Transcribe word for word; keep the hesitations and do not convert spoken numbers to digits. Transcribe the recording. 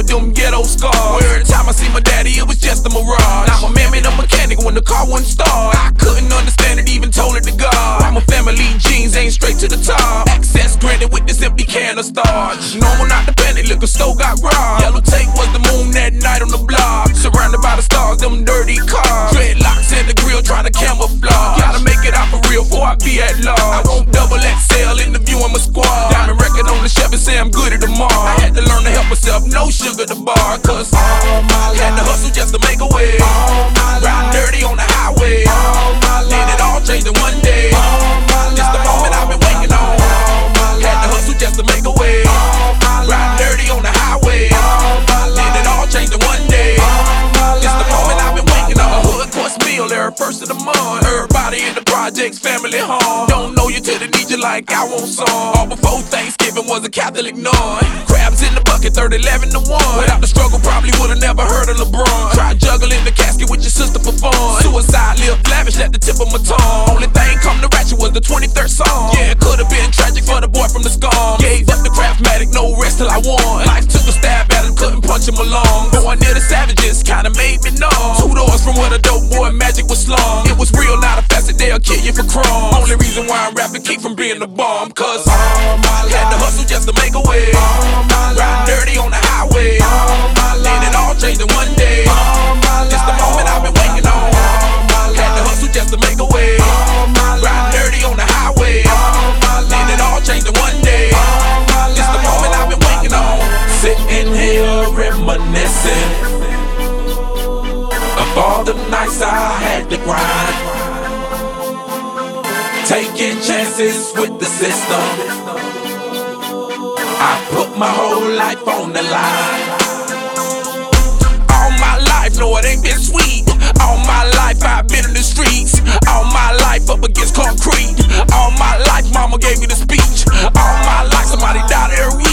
with them ghetto scars. Every time I see my daddy, it was just a mirage. Now my man made a mechanic when the car wouldn't start. I couldn't understand it, even told it to God. Why my family jeans ain't straight to the top. Access granted with this empty can of starch. Normal, not the Bentley, liquor store got robbed. Yellow tape was the moon that night on the block. Surrounded by the stars, them dirty cars. Dreadlocks in the grill trying to camouflage. Gotta make it out for real before I be at large. I won't double X L, interviewing my squad. Diamond record on the shelf and say I'm good at the mall. I had to learn to help myself, no sugar to bar. Cause all my life had to hustle just to make a way. Riding dirty on the highway. Then it all changed in one day. It's the moment I've been waiting on. Had to hustle just to make a way. Riding dirty on the highway. Then it all changed in one day. It's the moment I've been waiting on. Hood course meal every first of the month. Everybody in the projects, family home. Don't know you till they need you like I want some. All before Thanksgiving was a Catholic nun. Crabs in the bucket, thirty, eleven to one. Without the struggle, probably would've never heard of LeBron. Try juggling the casket with your sister for fun. Suicide lived lavish at the tip of my tongue. Only thing come to ratchet was the twenty-third song. Yeah, it could've been tragic for the boy from the scum. Gave up the Craftmatic, no rest till I won. Life took a stab at him, couldn't punch him along. Going near the savages, kinda made me numb. Two doors from where the dope boy magic was slung. It was real, not a facet, they'll kill you for crumbs. Only reason why I'm rapping, keep from being a bomb. Cause all my life had to hustle just to make a way. Riding dirty on the highway. Then it all changed in one day. It's the moment I've been waiting on. Had to hustle just to make a way. Riding dirty on the highway. Then it all changed in one day. It's the moment I've been waiting on. Sitting here reminiscing of all the nights I had to grind. Taking chances with the system. I put my whole life on the line. All my life, no it ain't been sweet. All my life I've been in the streets. All my life up against concrete. All my life mama gave me the speech. All my life somebody died every week.